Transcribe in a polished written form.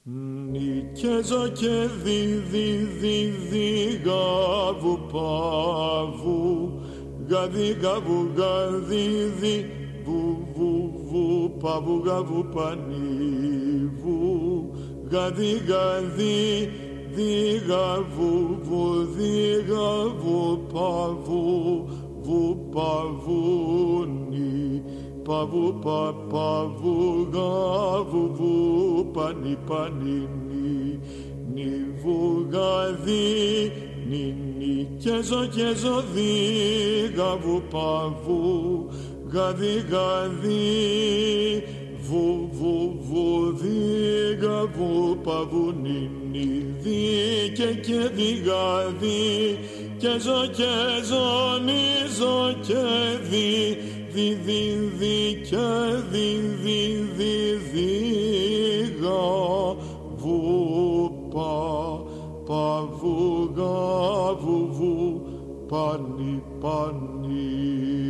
Νικέζα και δι γαβου παβου γαδι γαβου γαδι βου παβου γαβου πανίβου γαδι δι γαβου δι γαβου παβου βου παβουνι παβου παβου γαβου βου πανι νι βου γαδι νι κέζο δι γαβου παβου γαδι βου δι γαβου παβου νι δι και δι γαδι κέζο νιζο και δι και δι γαβου παβου γαβου βου πανι